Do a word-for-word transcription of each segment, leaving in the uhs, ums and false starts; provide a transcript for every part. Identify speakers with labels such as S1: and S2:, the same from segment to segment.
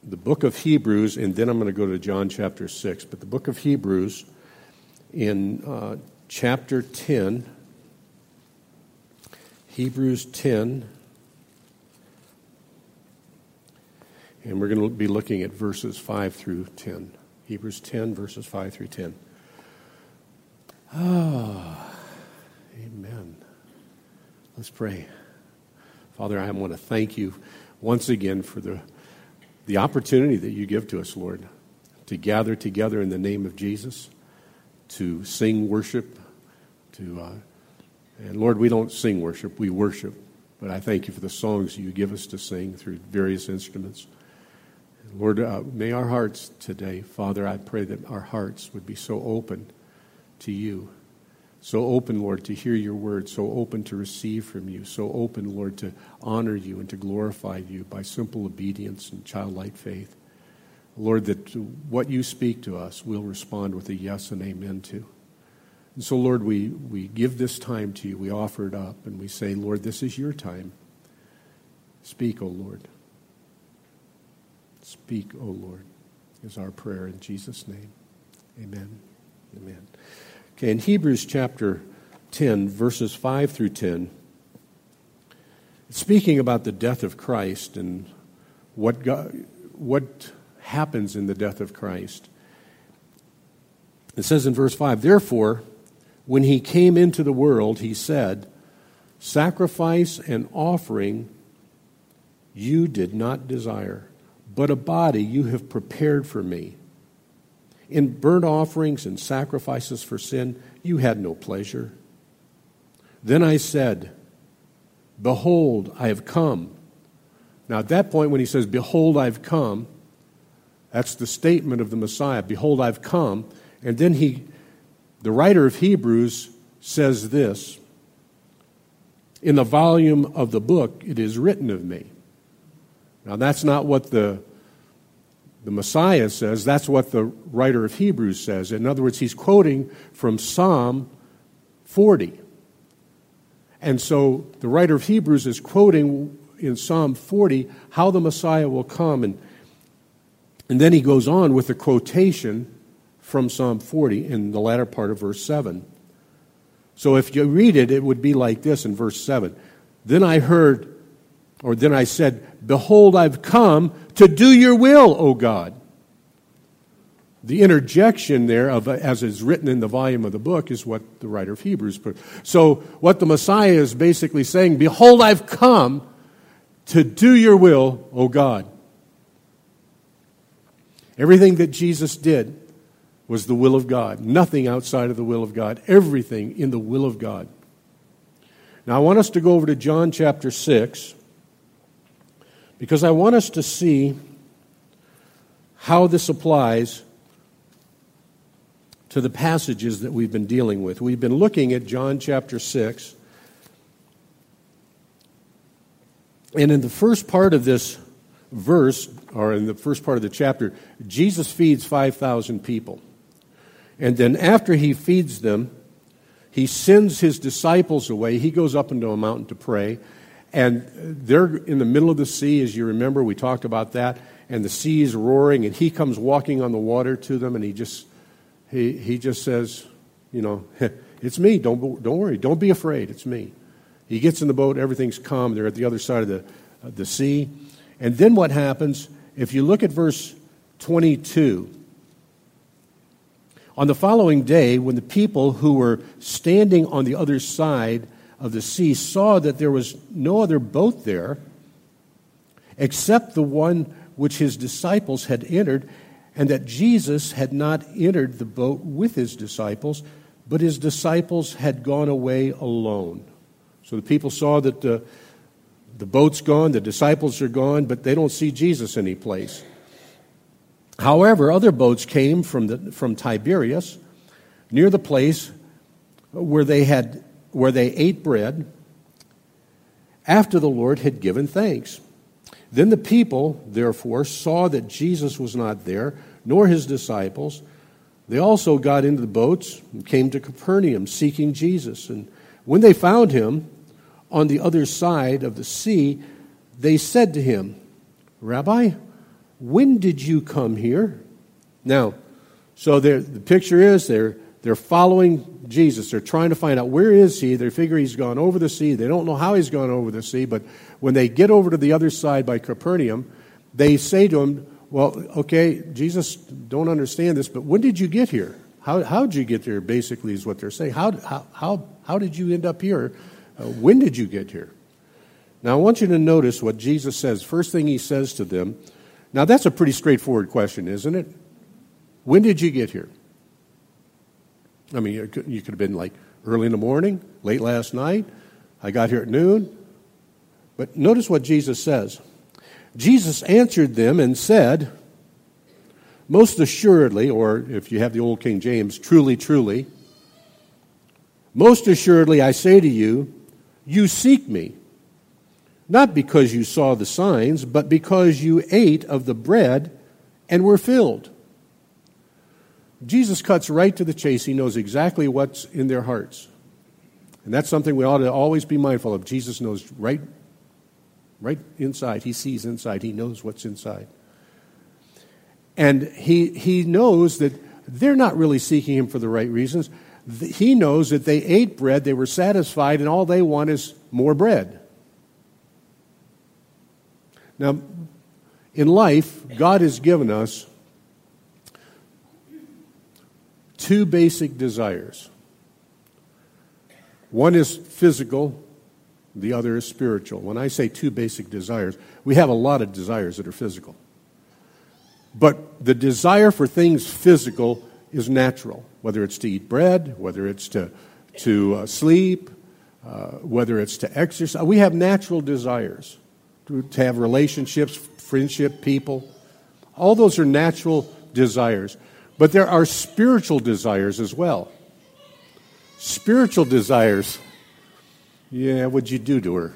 S1: the book of Hebrews, and then I'm going to go to John chapter six. But the book of Hebrews in uh, chapter ten, Hebrews ten, and we're going to be looking at verses five through ten. Hebrews ten, verses five through ten. Ah, amen. Let's pray. Father, I want to thank you once again for the the opportunity that you give to us, Lord, to gather together in the name of Jesus, to sing worship, to uh, and Lord, we don't sing worship, we worship. But I thank you for the songs you give us to sing through various instruments. And Lord, uh, may our hearts today, Father, I pray that our hearts would be so open to you. So open, Lord, to hear your word, so open to receive from you, so open, Lord, to honor you and to glorify you by simple obedience and childlike faith. Lord, that what you speak to us, we'll respond with a yes and amen to. And so, Lord, we, we give this time to you. We offer it up, and we say, Lord, this is your time. Speak, O Lord. Speak, O Lord, is our prayer in Jesus' name. Amen. Amen. Okay, in Hebrews chapter ten, verses five through ten, it's speaking about the death of Christ and what God, what happens in the death of Christ. It says in verse five, therefore, when he came into the world, he said, sacrifice and offering you did not desire, but a body you have prepared for me. In burnt offerings and sacrifices for sin, you had no pleasure. Then I said, behold, I have come. Now at that point when he says, behold, I've come, that's the statement of the Messiah. Behold, I've come. And then he, the writer of Hebrews says this, in the volume of the book, it is written of me. Now that's not what the The Messiah says, that's what the writer of Hebrews says. In other words, he's quoting from Psalm forty. And so the writer of Hebrews is quoting in Psalm forty how the Messiah will come. And, and then he goes on with a quotation from Psalm forty in the latter part of verse seven. So if you read it, it would be like this in verse seven. Then I heard, or then I said, behold, I've come to do your will, O God. The interjection there, of as is written in the volume of the book, is what the writer of Hebrews put. So what the Messiah is basically saying, behold, I've come to do your will, O God. Everything that Jesus did was the will of God. Nothing outside of the will of God. Everything in the will of God. Now I want us to go over to John chapter six, because I want us to see how this applies to the passages that we've been dealing with. We've been looking at John chapter six. And in the first part of this verse, or in the first part of the chapter, Jesus feeds five thousand people. And then after he feeds them, he sends his disciples away. He goes up into a mountain to pray. And they're in the middle of the sea, as you remember, we talked about that. And the sea is roaring, and he comes walking on the water to them, and he just he he just says, you know, it's me. Don't don't worry. Don't be afraid. It's me. He gets in the boat. Everything's calm. They're at the other side of the uh, the sea. And then what happens? If you look at verse twenty-two. On the following day, when the people who were standing on the other side of the sea saw that there was no other boat there except the one which his disciples had entered, and that Jesus had not entered the boat with his disciples, but his disciples had gone away alone. So the people saw that the, the boat's gone, the disciples are gone, but they don't see Jesus anyplace. However, other boats came from the from Tiberias, near the place where they had where they ate bread after the Lord had given thanks. Then the people, therefore, saw that Jesus was not there, nor his disciples. They also got into the boats and came to Capernaum, seeking Jesus. And when they found him on the other side of the sea, they said to him, Rabbi, when did you come here? Now, so the picture is they're, they're following Jesus. They're trying to find out where is he. They figure he's gone over the sea. They don't know how he's gone over the sea, but when they get over to the other side by Capernaum, they say to him, well, okay, Jesus, don't understand this, but when did you get here? How how did you get here, basically, is what they're saying. How how how, how did you end up here? Uh, when did you get here? Now, I want you to notice what Jesus says. First thing he says to them. Now, that's a pretty straightforward question, isn't it? When did you get here? I mean, you could, you could have been like early in the morning, late last night. I got here at noon. But notice what Jesus says. Jesus answered them and said, most assuredly, or if you have the old King James, truly, truly, most assuredly I say to you, you seek me, not because you saw the signs, but because you ate of the bread and were filled. Jesus cuts right to the chase. He knows exactly what's in their hearts. And that's something we ought to always be mindful of. Jesus knows right, right inside. He sees inside. He knows what's inside. And he he knows that they're not really seeking him for the right reasons. He knows that they ate bread, they were satisfied, and all they want is more bread. Now, in life, God has given us two basic desires. One is physical, the other is spiritual. When I say two basic desires, we have a lot of desires that are physical. But the desire for things physical is natural, whether it's to eat bread, whether it's to, to uh, sleep, uh, whether it's to exercise. We have natural desires to, to have relationships, friendship, people. All those are natural desires. But there are spiritual desires as well. Spiritual desires. Yeah, what'd you do to her?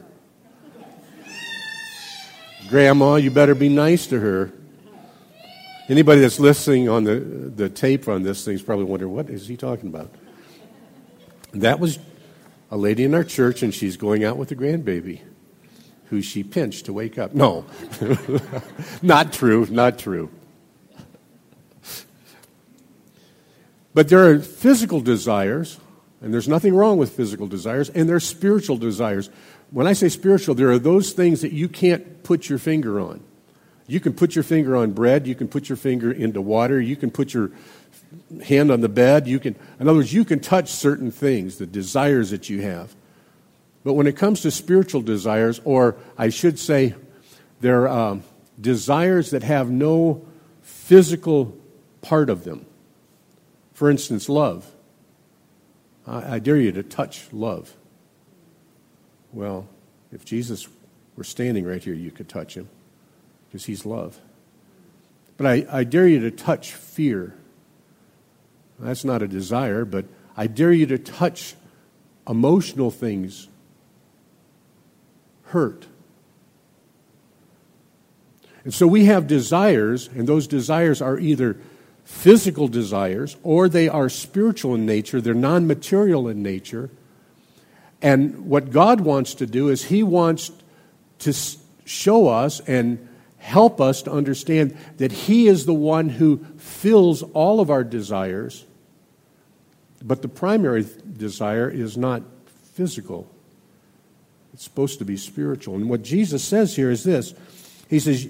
S1: Grandma, you better be nice to her. Anybody that's listening on the, the tape on this thing is probably wondering, what is he talking about? That was a lady in our church, and she's going out with a grandbaby who she pinched to wake up. No, not true, not true. But there are physical desires, and there's nothing wrong with physical desires, and there are spiritual desires. When I say spiritual, there are those things that you can't put your finger on. You can put your finger on bread. You can put your finger into water. You can put your hand on the bed. You can, in other words, you can touch certain things, the desires that you have. But when it comes to spiritual desires, or I should say, they're um, desires that have no physical part of them. For instance, love. I, I dare you to touch love. Well, if Jesus were standing right here, you could touch him, because he's love. But I, I dare you to touch fear. That's not a desire, but I dare you to touch emotional things, hurt. And so we have desires, and those desires are either physical desires or they are spiritual in nature. They're non-material in nature. And what God wants to do is he wants to show us and help us to understand that he is the one who fills all of our desires, but the primary desire is not physical. It's supposed to be spiritual. And what Jesus says here is this. He says,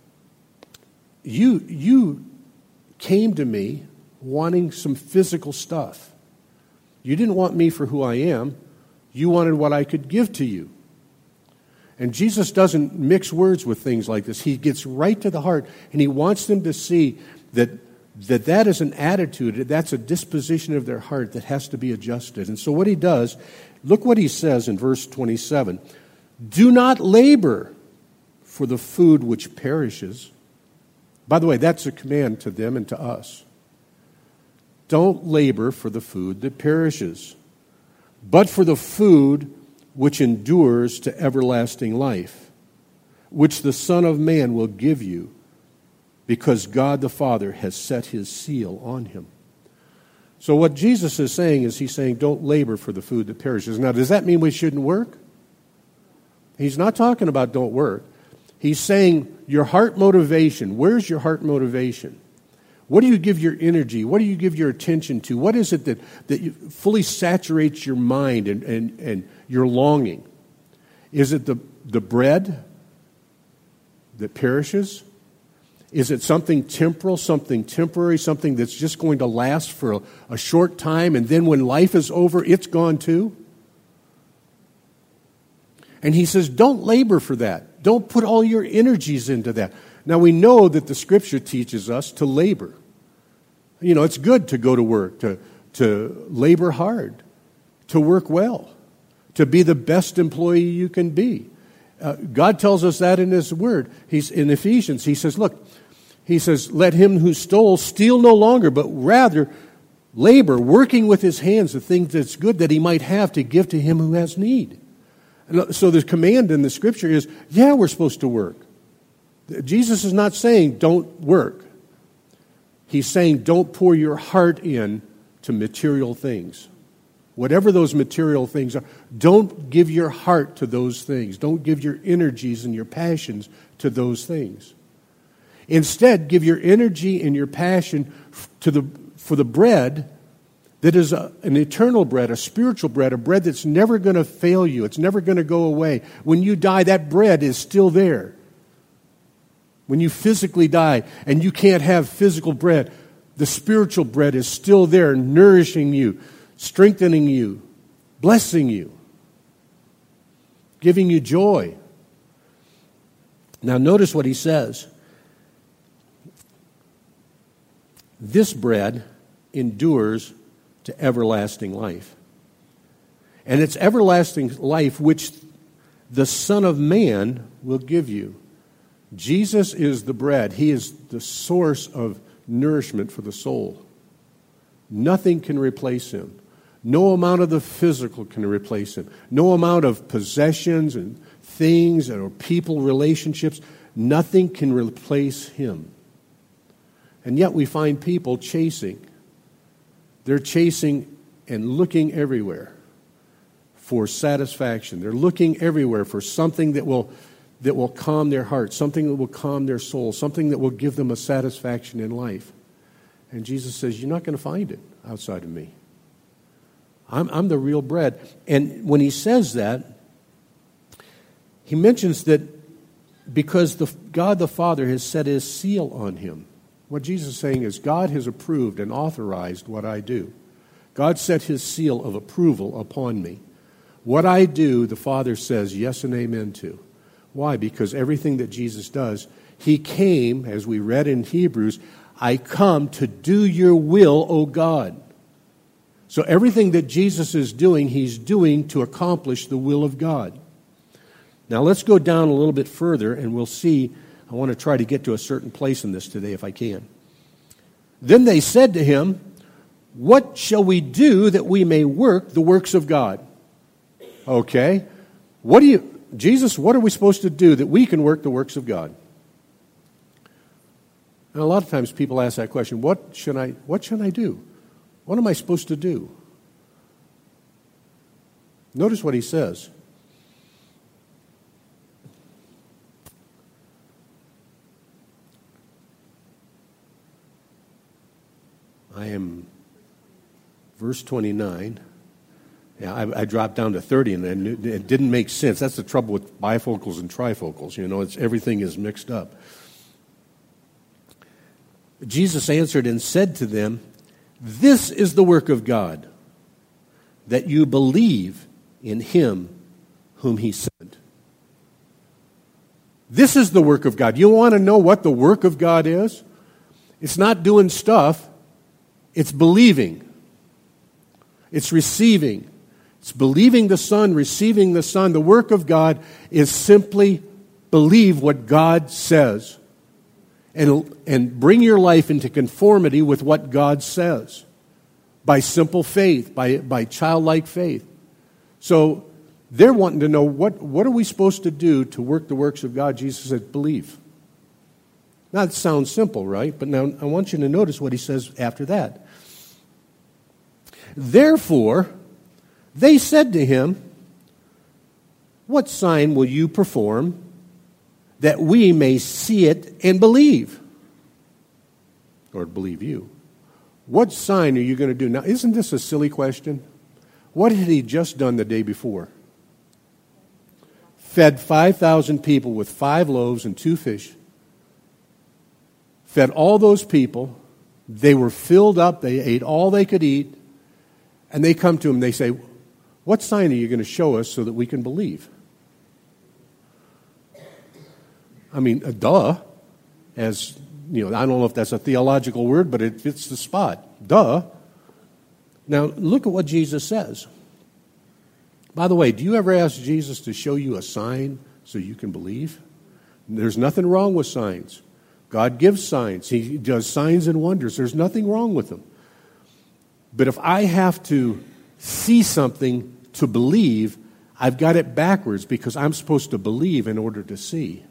S1: you, you came to me wanting some physical stuff. You didn't want me for who I am. You wanted what I could give to you. And Jesus doesn't mix words with things like this. He gets right to the heart, and he wants them to see that that, that is an attitude, that's a disposition of their heart that has to be adjusted. And so what he does, look what he says in verse twenty-seven. Do not labor for the food which perishes. By the way, that's a command to them and to us. Don't labor for the food that perishes, but for the food which endures to everlasting life, which the Son of Man will give you, because God the Father has set his seal on him. So what Jesus is saying is he's saying, don't labor for the food that perishes. Now, does that mean we shouldn't work? He's not talking about don't work. He's saying your heart motivation. Where's your heart motivation? What do you give your energy? What do you give your attention to? What is it that, that you fully saturates your mind and, and, and your longing? Is it the, the bread that perishes? Is it something temporal, something temporary, something that's just going to last for a, a short time, and then when life is over, it's gone too? And he says, don't labor for that. Don't put all your energies into that. Now, we know that the Scripture teaches us to labor. You know, it's good to go to work, to, to labor hard, to work well, to be the best employee you can be. Uh, God tells us that in His Word. He's in Ephesians. He says, look, He says, let him who stole steal no longer, but rather labor, working with his hands the things that's good that he might have to give to him who has need. And so the command in the Scripture is, yeah, we're supposed to work. Jesus is not saying don't work. He's saying don't pour your heart in to material things. Whatever those material things are, don't give your heart to those things. Don't give your energies and your passions to those things. Instead, give your energy and your passion to the, for the bread that is a, an eternal bread, a spiritual bread, a bread that's never going to fail you. It's never going to go away. When you die, that bread is still there. When you physically die and you can't have physical bread, the spiritual bread is still there, nourishing you, strengthening you, blessing you, giving you joy. Now notice what he says. This bread endures to everlasting life. And it's everlasting life which the Son of Man will give you. Jesus is the bread. He is the source of nourishment for the soul. Nothing can replace him. No amount of the physical can replace him. No amount of possessions and things or people relationships, nothing can replace him. And yet we find people chasing. They're chasing and looking everywhere for satisfaction. They're looking everywhere for something that will that will calm their heart, something that will calm their soul, something that will give them a satisfaction in life. And Jesus says, you're not going to find it outside of me. I'm, I'm the real bread. And when he says that, he mentions that because the, God the Father has set his seal on him. What Jesus is saying is God has approved and authorized what I do. God set his seal of approval upon me. What I do, the Father says yes and amen to. Why? Because everything that Jesus does, he came, as we read in Hebrews, I come to do your will, O God. So everything that Jesus is doing, he's doing to accomplish the will of God. Now let's go down a little bit further and we'll see. I want to try to get to a certain place in this today if I can. Then they said to him, what shall we do that we may work the works of God? Okay. What do you... Jesus, what are we supposed to do that we can work the works of God? And a lot of times people ask that question, what should I what should I do? What am I supposed to do? Notice what he says. I am verse twenty-nine. Yeah, I, I dropped down to thirty, and I knew, it didn't make sense. That's the trouble with bifocals and trifocals. You know, it's everything is mixed up. Jesus answered and said to them, this is the work of God, that you believe in him whom he sent. This is the work of God. You want to know what the work of God is? It's not doing stuff. It's believing. It's receiving. It's believing the Son, receiving the Son. The work of God is simply believe what God says and, and bring your life into conformity with what God says by simple faith, by, by childlike faith. So they're wanting to know, what, what are we supposed to do to work the works of God? Jesus said, believe. Now, it sounds simple, right? But now I want you to notice what he says after that. Therefore, they said to him, what sign will you perform, that we may see it and believe. Or believe you. What sign are you going to do? Now, isn't this a silly question? What had he just done the day before? Fed five thousand people with five loaves and two fish. Fed all those people. They were filled up. They ate all they could eat. And they come to him. They say, what sign are you going to show us so that we can believe? I mean, uh, duh. As, you know, I don't know if that's a theological word, but it fits the spot. Duh. Now, look at what Jesus says. By the way, do you ever ask Jesus to show you a sign so you can believe? There's nothing wrong with signs. God gives signs. He does signs and wonders. There's nothing wrong with them. But if I have to see something to believe, I've got it backwards because I'm supposed to believe in order to see.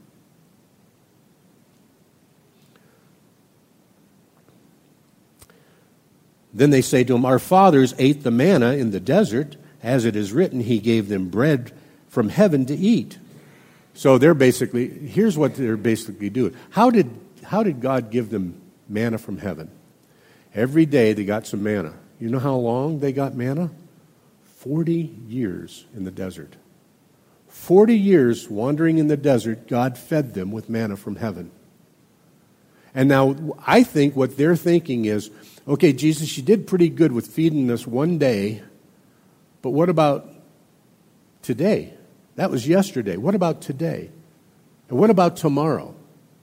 S1: Then they say to him, our fathers ate the manna in the desert. As it is written, he gave them bread from heaven to eat. So they're basically, here's what they're basically doing. How did, how did God give them manna from heaven? Every day they got some manna. You know how long they got manna? Forty years in the desert. Forty years wandering in the desert, God fed them with manna from heaven. And now I think what they're thinking is, okay, Jesus, you did pretty good with feeding us one day, but what about today? That was yesterday. What about today? And what about tomorrow?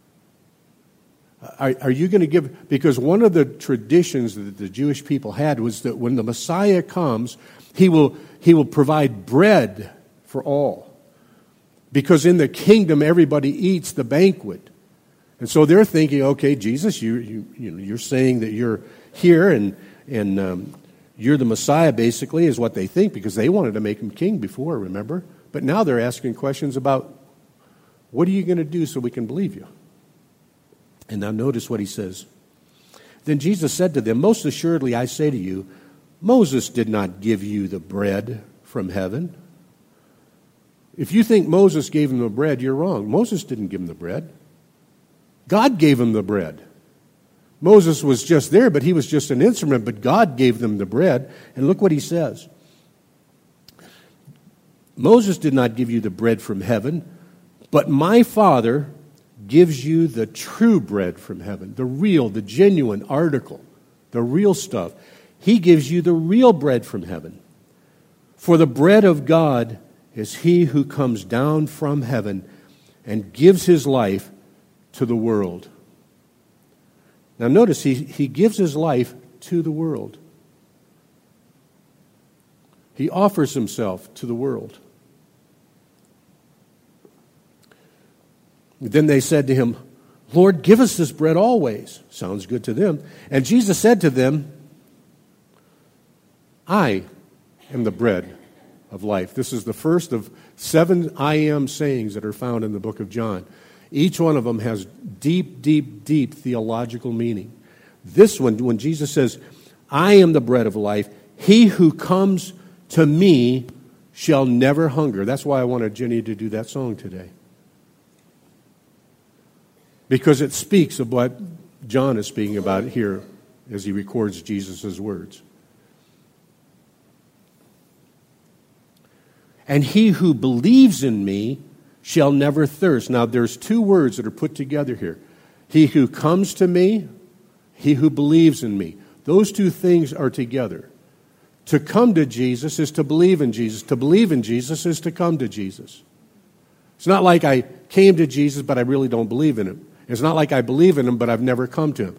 S1: Are, are you going to give... Because one of the traditions that the Jewish people had was that when the Messiah comes, he will, he will provide bread for all. Because in the kingdom, everybody eats the banquet. And so they're thinking, okay, Jesus, you, you, you know, you're saying that you're here and, and um, you're the Messiah, basically, is what they think, because they wanted to make him king before, remember? But now they're asking questions about, what are you going to do so we can believe you? And now notice what he says. Then Jesus said to them, most assuredly I say to you, Moses did not give you the bread from heaven. If you think Moses gave him the bread, you're wrong. Moses didn't give him the bread. God gave him the bread. Moses was just there, but he was just an instrument, but God gave them the bread. And look what he says. Moses did not give you the bread from heaven, but my Father gives you the true bread from heaven, the real, the genuine article, the real stuff. He gives you the real bread from heaven. For the bread of God is he who comes down from heaven and gives his life to the world. Now notice, he, he gives his life to the world. He offers himself to the world. Then they said to him, Lord, give us this bread always. Sounds good to them. And Jesus said to them, I am the bread of life. This is the first of seven I am sayings that are found in the book of John. Each one of them has deep, deep, deep theological meaning. This one, when Jesus says, I am the bread of life, he who comes to me shall never hunger. That's why I wanted Jenny to do that song today. Because it speaks of what John is speaking about here as he records Jesus' words. And he who believes in me shall never thirst. Now, there's two words that are put together here. He who comes to me, he who believes in me. Those two things are together. To come to Jesus is to believe in Jesus. To believe in Jesus is to come to Jesus. It's not like I came to Jesus, but I really don't believe in him. It's not like I believe in him, but I've never come to him.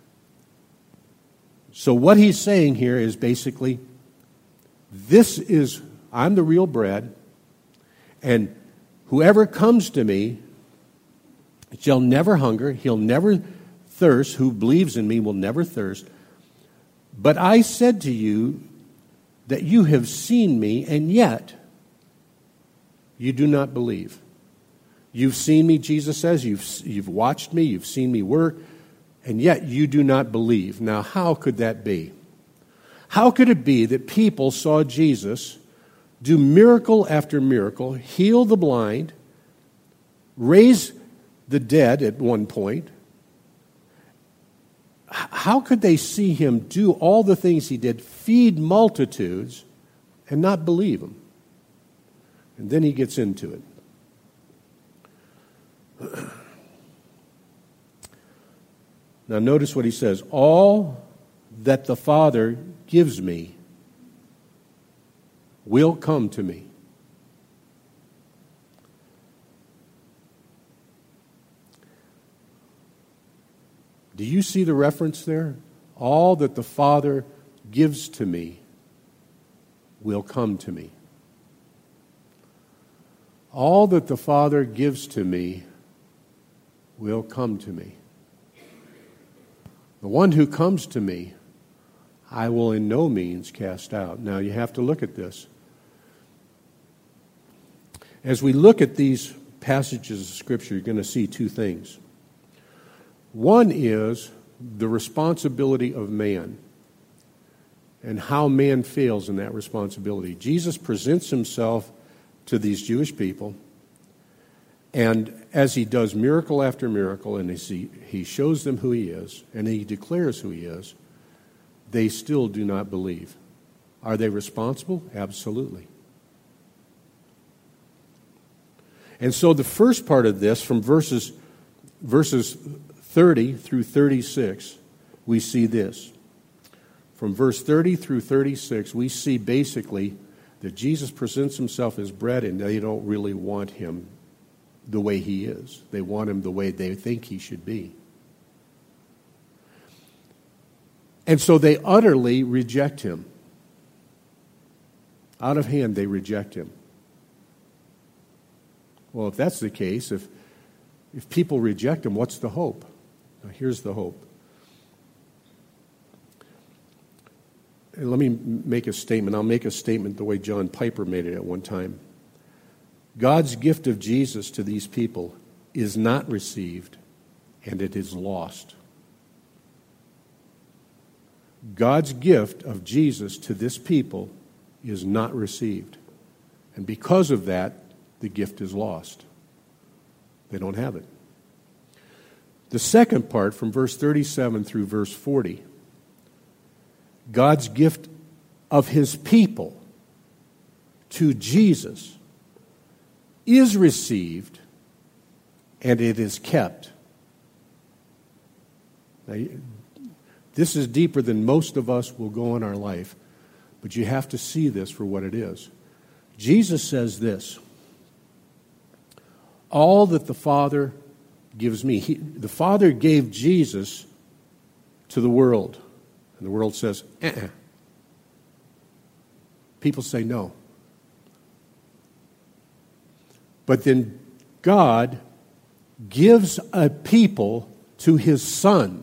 S1: So what he's saying here is basically, this is, I'm the real bread, and whoever comes to me shall never hunger, he'll never thirst, who believes in me will never thirst. But I said to you that you have seen me, and yet you do not believe. You've seen me, Jesus says, you've, you've watched me, you've seen me work, and yet you do not believe. Now, how could that be? How could it be that people saw Jesus do miracle after miracle, heal the blind, raise the dead at one point. How could they see him do all the things he did, feed multitudes, and not believe him? And then he gets into it. Now notice what he says. All that the Father gives me will come to me. Do you see the reference there? All that the Father gives to me will come to me. All that the Father gives to me will come to me. The one who comes to me, I will in no means cast out. Now you have to look at this. As we look at these passages of Scripture, you're going to see two things. One is the responsibility of man and how man fails in that responsibility. Jesus presents himself to these Jewish people, and as he does miracle after miracle, and as he, he shows them who he is, and he declares who he is, they still do not believe. Are they responsible? Absolutely. And so the first part of this, from verses verses thirty through thirty-six, we see this. From verse thirty through thirty-six, we see basically that Jesus presents himself as bread, and they don't really want him the way he is. They want him the way they think he should be. And so they utterly reject him. Out of hand, they reject him. Well, if that's the case, if if people reject him, what's the hope? Now, here's the hope. And let me make a statement. I'll make a statement the way John Piper made it at one time. God's gift of Jesus to these people is not received, and it is lost. God's gift of Jesus to this people is not received. And because of that, the gift is lost. They don't have it. The second part, from verse thirty-seven through verse forty, God's gift of his people to Jesus is received, and it is kept. Now, this is deeper than most of us will go in our life, but you have to see this for what it is. Jesus says this: all that the Father gives me. He, the Father gave Jesus to the world. And the world says, uh-uh. People say no. But then God gives a people to his Son.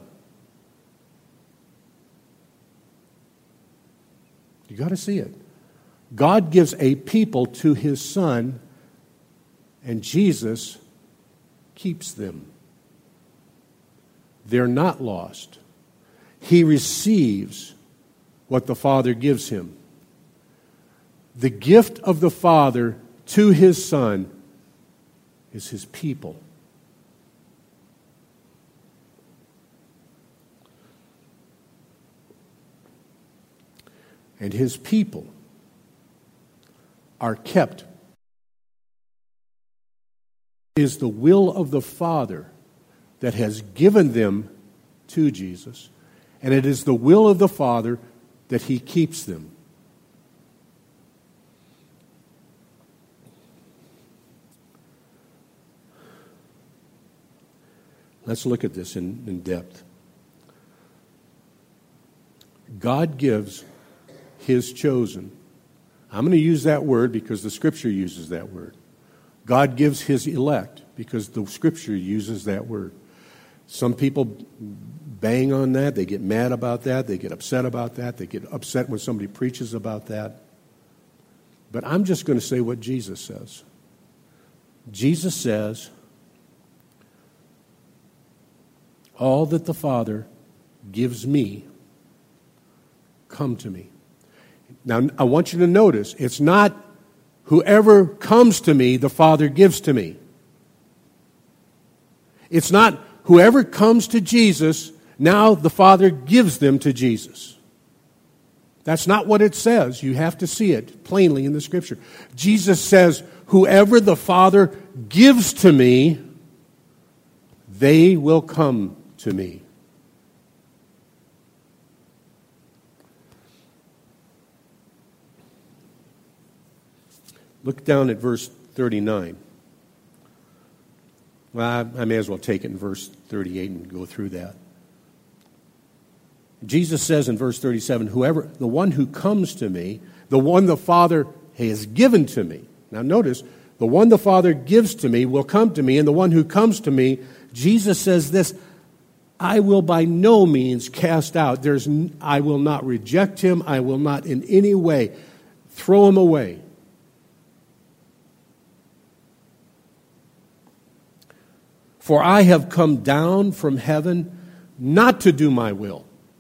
S1: You got to see it. God gives a people to his Son, and Jesus keeps them. They're not lost. He receives what the Father gives him. The gift of the Father to his Son is his people. And his people are kept. It is the will of the Father that has given them to Jesus, and it is the will of the Father that he keeps them. Let's look at this in, in depth. God gives his chosen. I'm going to use that word because the Scripture uses that word. God gives his elect because the Scripture uses that word. Some people bang on that. They get mad about that. They get upset about that. They get upset when somebody preaches about that. But I'm just going to say what Jesus says. Jesus says, all that the Father gives me, come to me. Now, I want you to notice, it's not whoever comes to me, the Father gives to me. It's not whoever comes to Jesus, now the Father gives them to Jesus. That's not what it says. You have to see it plainly in the Scripture. Jesus says, whoever the Father gives to me, they will come to me. Look down at verse thirty-nine. Well, I, I may as well take it in verse thirty-eight and go through that. Jesus says in verse thirty-seven, whoever, the one who comes to me, the one the Father has given to me. Now notice, the one the Father gives to me will come to me, and the one who comes to me, Jesus says this, I will by no means cast out. There's, I will not reject him. I will not in any way throw him away. For I have come down from heaven not to do my will,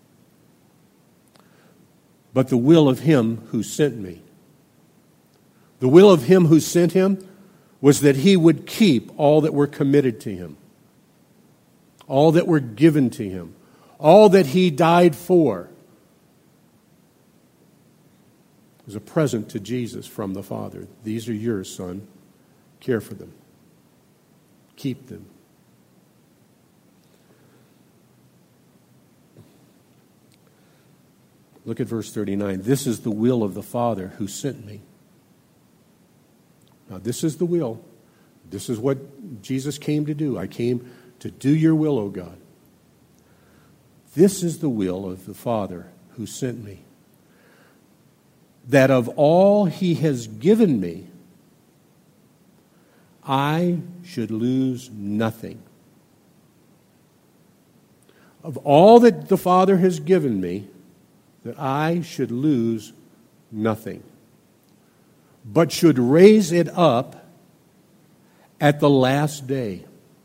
S1: but the will of him who sent me. The will of him who sent him was that he would keep all that were committed to him, all that were given to him, all that he died for. It was a present to Jesus from the Father. These are yours, son. Care for them. Keep them. Look at verse thirty-nine. This is the will of the Father who sent me. Now, this is the will. This is what Jesus came to do. I came to do your will, O God. This is the will of the Father who sent me, that of all he has given me, I should lose nothing. Of all that the Father has given me, that I should lose nothing, but should raise it up at the last day.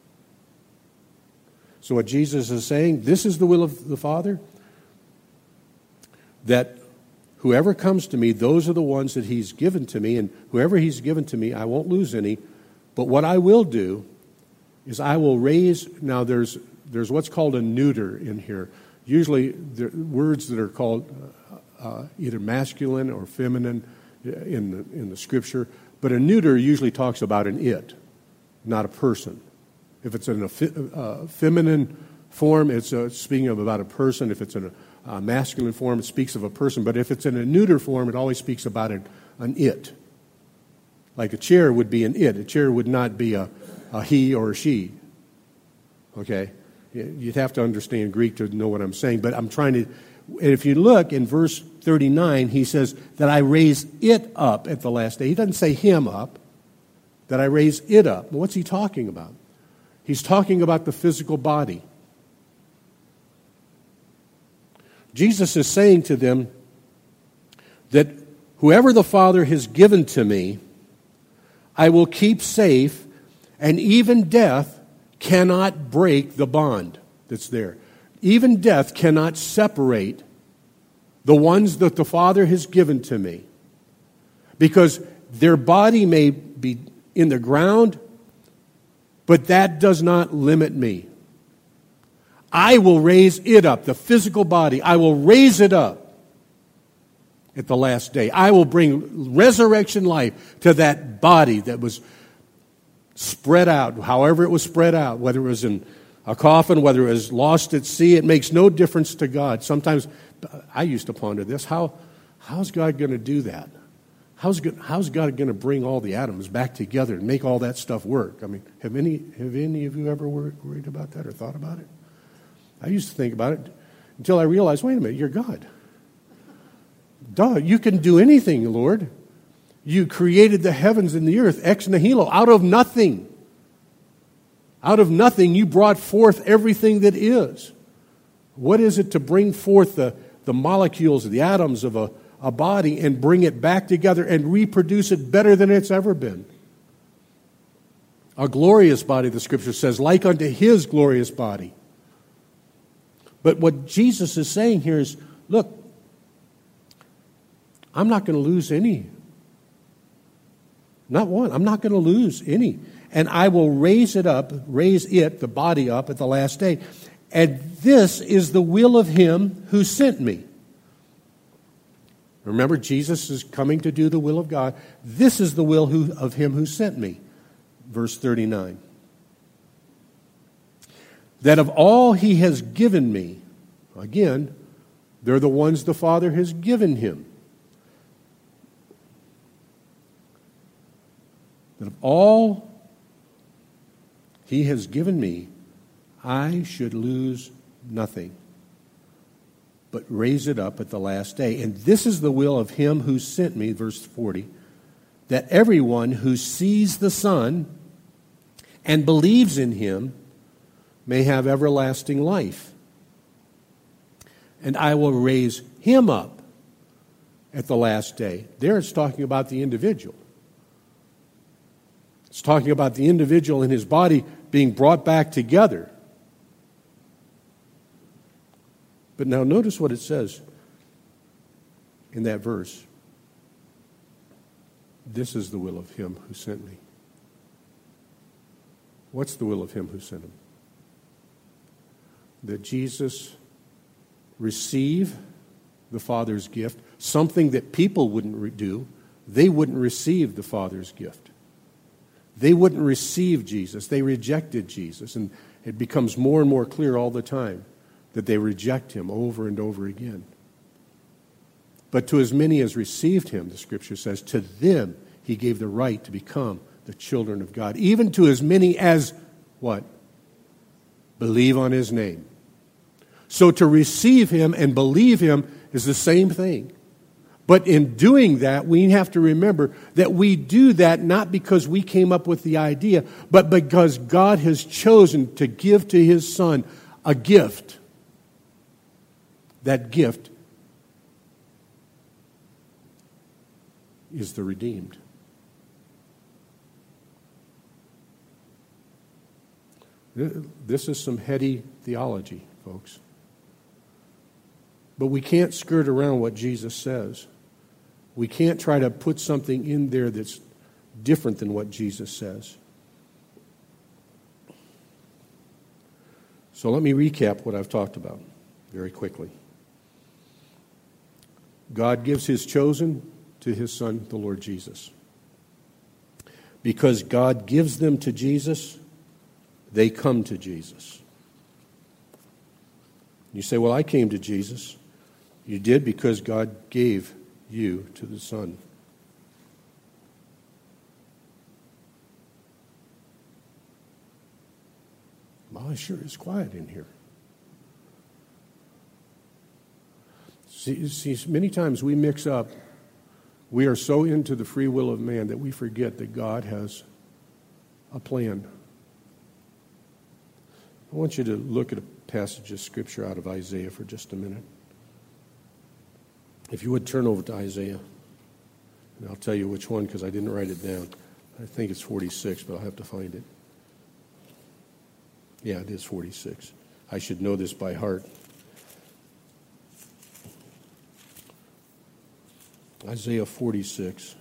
S1: So what Jesus is saying, this is the will of the Father, that whoever comes to me, those are the ones that he's given to me, and whoever he's given to me, I won't lose any. But what I will do is I will raise, now there's there's what's called a neuter in here. Usually there are words that are called uh, uh, either masculine or feminine in the, in the Scripture, but a neuter usually talks about an it, not a person. If it's in a uh, feminine form, it's uh, speaking of about a person. If it's in a uh, masculine form, it speaks of a person. But if it's in a neuter form, it always speaks about an, an it. Like a chair would be an it. A chair would not be a, a he or a she. Okay? You'd have to understand Greek to know what I'm saying. But I'm trying to... And if you look in verse thirty-nine, he says that I raise it up at the last day. He doesn't say him up. That I raise it up. What's he talking about? He's talking about the physical body. Jesus is saying to them that whoever the Father has given to me, I will keep safe, and even death cannot break the bond that's there. Even death cannot separate the ones that the Father has given to me, because their body may be in the ground, but that does not limit me. I will raise it up, the physical body. I will raise it up at the last day. I will bring resurrection life to that body that was spread out, however it was spread out, whether it was in a coffin, whether it was lost at sea. It makes no difference to God. Sometimes I used to ponder this. How, how's God going to do that? How's God, how's God going to bring all the atoms back together and make all that stuff work? I mean, have any have any of you ever worried about that or thought about it? I used to think about it until I realized, wait a minute, you're God. Duh, you can do anything, Lord. You created the heavens and the earth, ex nihilo, out of nothing. Out of nothing, you brought forth everything that is. What is it to bring forth the, the molecules, the atoms of a, a body and bring it back together and reproduce it better than it's ever been? A glorious body, the Scripture says, like unto his glorious body. But what Jesus is saying here is, look, I'm not going to lose any. Not one. I'm not going to lose any. and I will raise it up, raise it, the body up at the last day. And this is the will of him who sent me. Remember, Jesus is coming to do the will of God. This is the will who, of him who sent me. Verse thirty-nine. That of all he has given me, again, they're the ones the Father has given him. That of all he has given me, I should lose nothing, but raise it up at the last day. And this is the will of him who sent me, verse forty, that everyone who sees the Son and believes in him may have everlasting life. And I will raise him up at the last day. There it's talking about the individual. It's talking about the individual and his body being brought back together. But now notice what it says in that verse. This is the will of him who sent me. What's the will of him who sent him? That Jesus receive the Father's gift, something that people wouldn't do. They wouldn't receive the Father's gift. They wouldn't receive Jesus. They rejected Jesus. And it becomes more and more clear all the time that they reject him over and over again. But to as many as received him, the Scripture says, to them he gave the right to become the children of God. Even to as many as, what? Believe on his name. So to receive him and believe him is the same thing. But in doing that, we have to remember that we do that not because we came up with the idea, but because God has chosen to give to his Son a gift. That gift is the redeemed. This is some heady theology, folks. But we can't skirt around what Jesus says. We can't try to put something in there that's different than what Jesus says. So let me recap what I've talked about very quickly. God gives his chosen to his Son, the Lord Jesus. Because God gives them to Jesus, they come to Jesus. You say, well, I came to Jesus. You did because God gave you to the Son. Well, it sure is quiet in here. See, see, many times we mix up, we are so into the free will of man that we forget that God has a plan. I want you to look at a passage of Scripture out of Isaiah for just a minute. If you would turn over to Isaiah, and I'll tell you which one because I didn't write it down. I think it's forty-six, but I'll have to find it. Yeah, it is forty-six. I should know this by heart. Isaiah forty-six,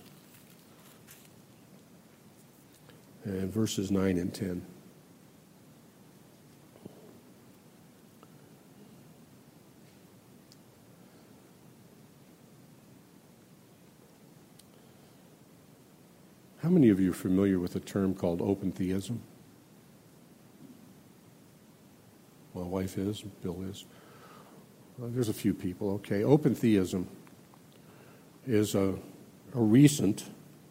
S1: and verses nine and ten. How many of you are familiar with a term called open theism? My wife is, Bill is. Well, there's a few people, okay. Open theism is a, a recent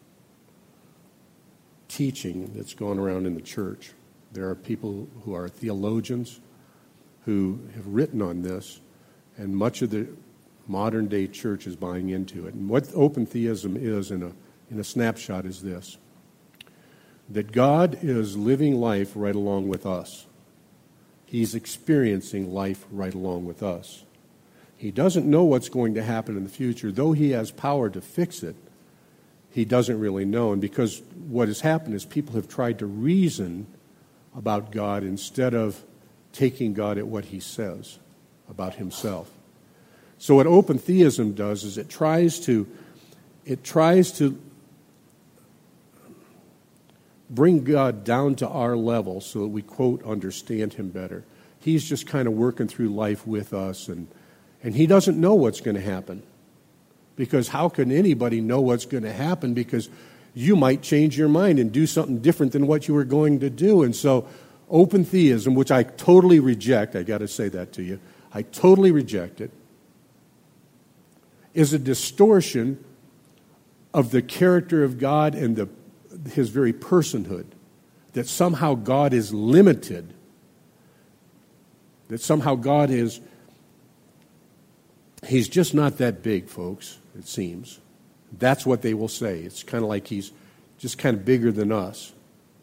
S1: teaching that's gone around in the church. There are people who are theologians who have written on this, and much of the modern day church is buying into it. And what open theism is in a in a snapshot is this: that God is living life right along with us. He's experiencing life right along with us. He doesn't know what's going to happen in the future. Though he has power to fix it, he doesn't really know. And because what has happened is people have tried to reason about God instead of taking God at what he says about himself. So what open theism does is it tries to it tries to bring God down to our level so that we, quote, understand him better. He's just kind of working through life with us, and, and he doesn't know what's going to happen. Because how can anybody know what's going to happen? Because you might change your mind and do something different than what you were going to do. And so open theism, which I totally reject, I got to say that to you, I totally reject it, is a distortion of the character of God and the, his very personhood, that somehow God is limited, that somehow God is, he's just not that big, folks, it seems. That's what they will say. It's kind of like he's just kind of bigger than us.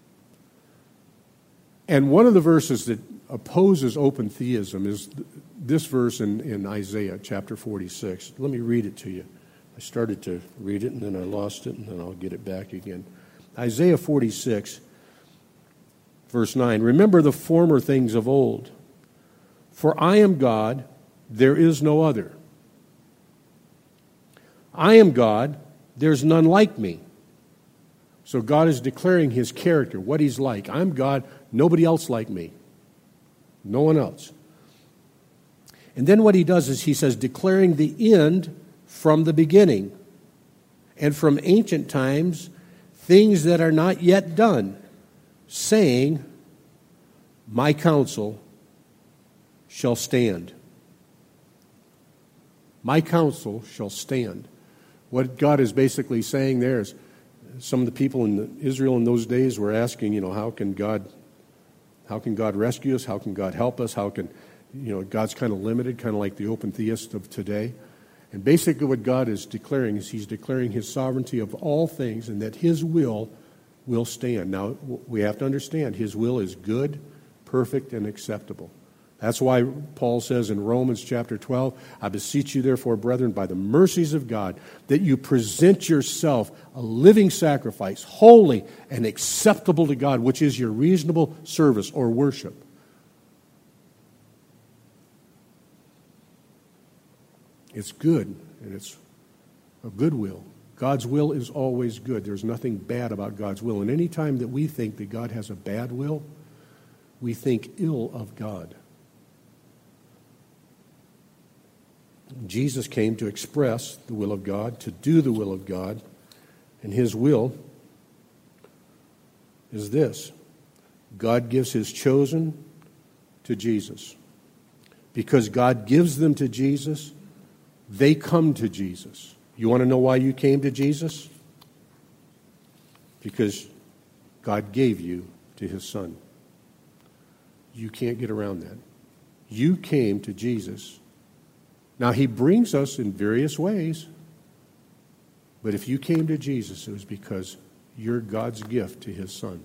S1: And one of the verses that opposes open theism is this verse in, in Isaiah chapter forty-six. Let me read it to you. I started to read it and then I lost it and then I'll get it back again. Isaiah forty-six, verse nine. Remember the former things of old. For I am God, there is no other. I am God, there's none like me. So God is declaring his character, what he's like. I'm God, nobody else like me. No one else. And then what he does is he says, declaring the end from the beginning, and from ancient times, things that are not yet done, saying, my counsel shall stand. My counsel shall stand. What God is basically saying there is, some of the people in Israel in those days were asking, you know, how can God, how can God rescue us? How can God help us? How can, you know, God's kind of limited, kind of like the open theist of today. And basically what God is declaring is he's declaring his sovereignty of all things and that his will will stand. Now, we have to understand his will is good, perfect, and acceptable. That's why Paul says in Romans chapter twelve, I beseech you therefore, brethren, by the mercies of God, that you present yourself a living sacrifice, holy and acceptable to God, which is your reasonable service or worship. It's good, and it's a good will. God's will is always good. There's nothing bad about God's will. And any time that we think that God has a bad will, we think ill of God. Jesus came to express the will of God, to do the will of God, and his will is this. God gives his chosen to Jesus. Because God gives them to Jesus, they come to Jesus. You want to know why you came to Jesus? Because God gave you to his Son. You can't get around that. You came to Jesus. Now, he brings us in various ways, but if you came to Jesus, it was because you're God's gift to his Son.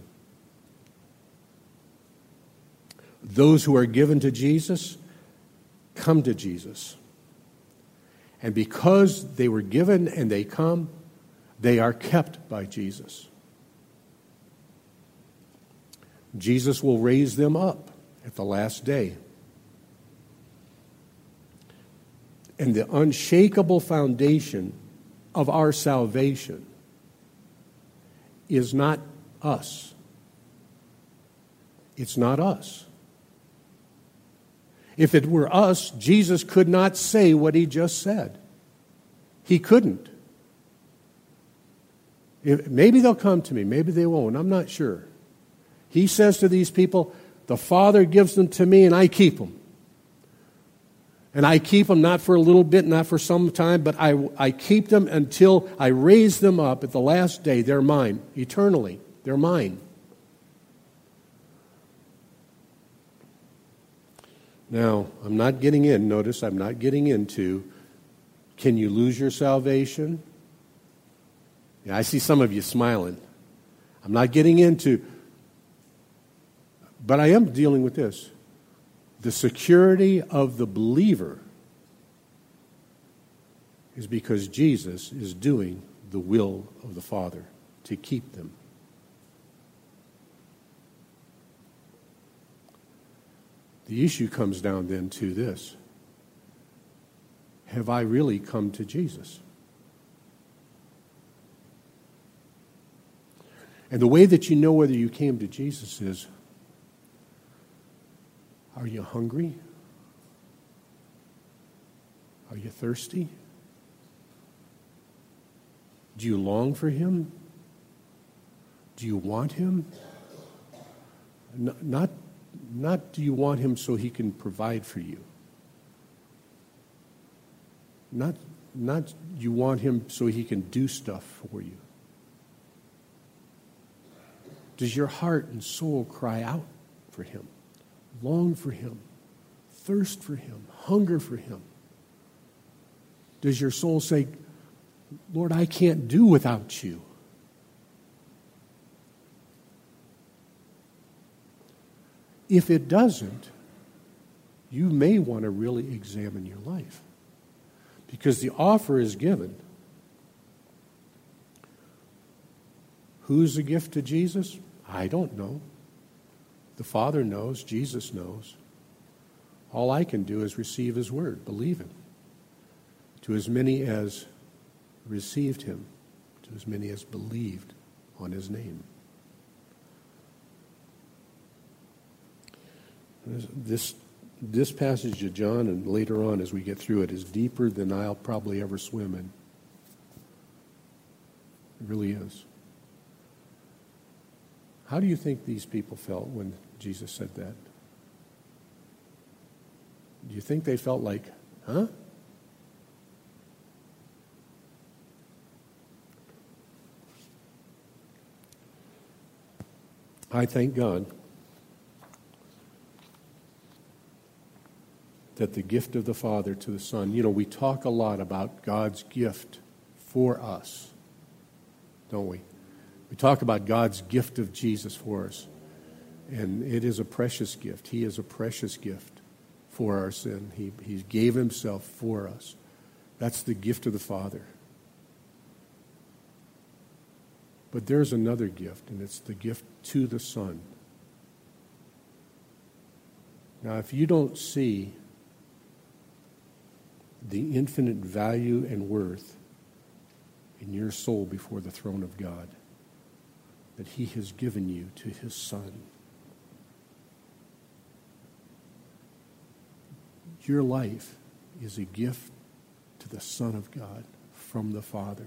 S1: Those who are given to Jesus come to Jesus. And because they were given and they come, they are kept by Jesus. Jesus will raise them up at the last day. And the unshakable foundation of our salvation is not us. It's not us. If it were us, Jesus could not say what he just said. He couldn't. If, maybe they'll come to me, maybe they won't, I'm not sure. He says to these people, the Father gives them to me and I keep them. And I keep them not for a little bit, not for some time, but I, I keep them until I raise them up at the last day. They're mine, eternally. They're mine. Now, I'm not getting in, notice I'm not getting into, can you lose your salvation? Yeah, I see some of you smiling. I'm not getting into, but I am dealing with this. The security of the believer is because Jesus is doing the will of the Father to keep them. The issue comes down then to this. Have I really come to Jesus? And the way that you know whether you came to Jesus is, are you hungry? Are you thirsty? Do you long for him? Do you want him? Not, not, not do you want him so he can provide for you. Not, not you want him so he can do stuff for you. Does your heart and soul cry out for him? Long for him? Thirst for him? Hunger for him? Does your soul say, Lord, I can't do without you? If it doesn't, you may want to really examine your life. Because the offer is given. Who's the gift to Jesus? I don't know. The Father knows. Jesus knows. All I can do is receive his word, believe him. To as many as received him, to as many as believed on his name. This, this passage of John, and later on as we get through it, is deeper than I'll probably ever swim in. It really is. How do you think these people felt when Jesus said that? Do you think they felt like, huh? I thank God that the gift of the Father to the Son, you know, we talk a lot about God's gift for us, don't we? We talk about God's gift of Jesus for us. And it is a precious gift. He is a precious gift for our sin. He, he gave himself for us. That's the gift of the Father. But there's another gift, and it's the gift to the Son. Now, if you don't see the infinite value and worth in your soul before the throne of God that he has given you to his Son, your life is a gift to the Son of God from the Father.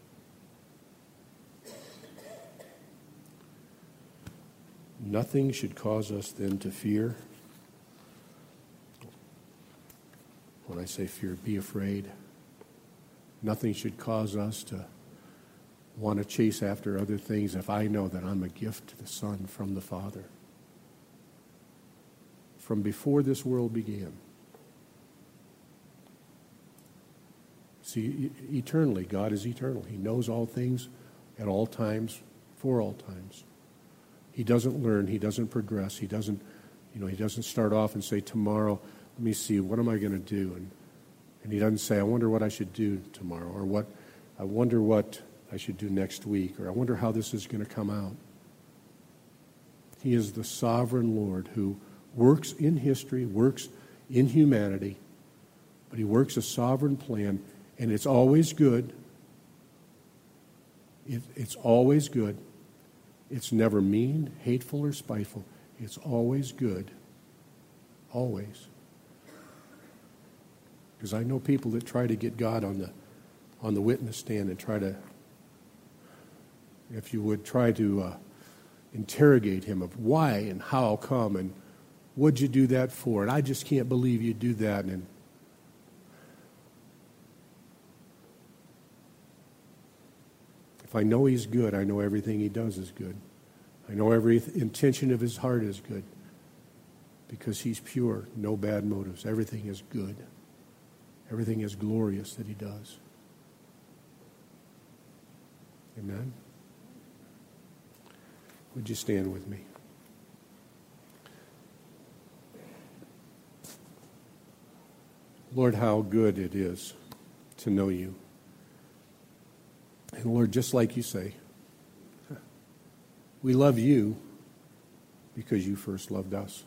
S1: Nothing should cause us then to fear. When I say fear, be afraid. Nothing should cause us to want to chase after other things if I know that I'm a gift to the Son from the Father. From before this world began. See, eternally, God is eternal. He knows all things at all times, for all times. He doesn't learn. He doesn't progress. He doesn't, you know, he doesn't start off and say, tomorrow, let me see, what am I going to do? And, and he doesn't say, I wonder what I should do tomorrow, or what, I wonder what I should do next week, or I wonder how this is going to come out. He is the sovereign Lord who works in history, works in humanity, but he works a sovereign plan, and it's always good. It, it's always good. It's never mean, hateful, or spiteful. It's always good. Always. Because I know people that try to get God on the on the witness stand and try to, if you would, try to uh, interrogate him of why and how come and what'd you do that for? And I just can't believe you do that. And if I know he's good, I know everything he does is good. I know every intention of his heart is good because he's pure, no bad motives. Everything is good. Everything is glorious that he does. Amen? Would you stand with me? Lord, how good it is to know you. And Lord, just like you say, we love you because you first loved us.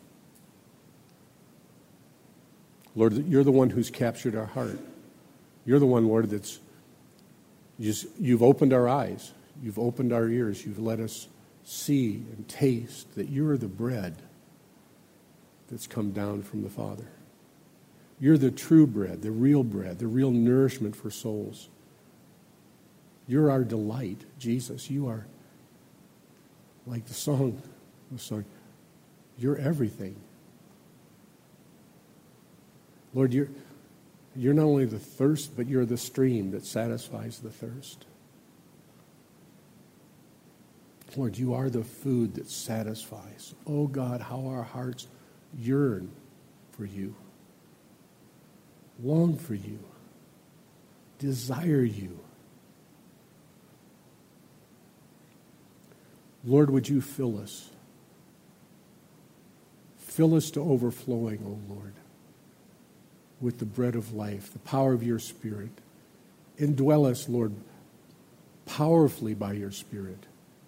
S1: Lord, you're the one who's captured our heart. You're the one, Lord, that's just, you've opened our eyes. You've opened our ears. You've let us see and taste that you're the bread that's come down from the Father. You're the true bread, the real bread, the real nourishment for souls. You're our delight, Jesus. You are, like the song, the song, you're everything. Lord, you're, you're not only the thirst, but you're the stream that satisfies the thirst. Lord, you are the food that satisfies. Oh God, how our hearts yearn for you, long for you, desire you. Lord, would you fill us? Fill us to overflowing, oh Lord, with the bread of life, the power of your Spirit. Indwell us, Lord, powerfully by your Spirit.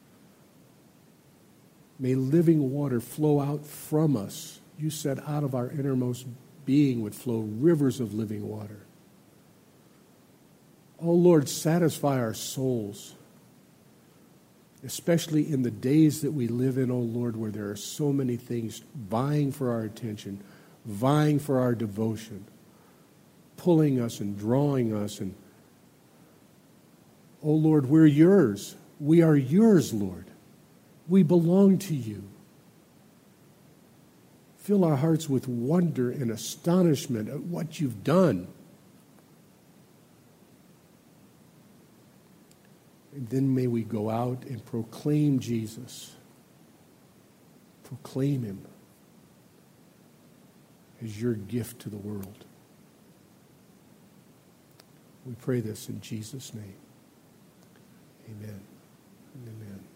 S1: May living water flow out from us. You said out of our innermost being would flow rivers of living water. Oh Lord, satisfy our souls, especially in the days that we live in, oh Lord, where there are so many things vying for our attention, vying for our devotion, pulling us and drawing us. And oh Lord, we're yours. We are yours, Lord. We belong to you. Fill our hearts with wonder and astonishment at what you've done. And then may we go out and proclaim Jesus. Proclaim him as your gift to the world. We pray this in Jesus' name. Amen. Amen.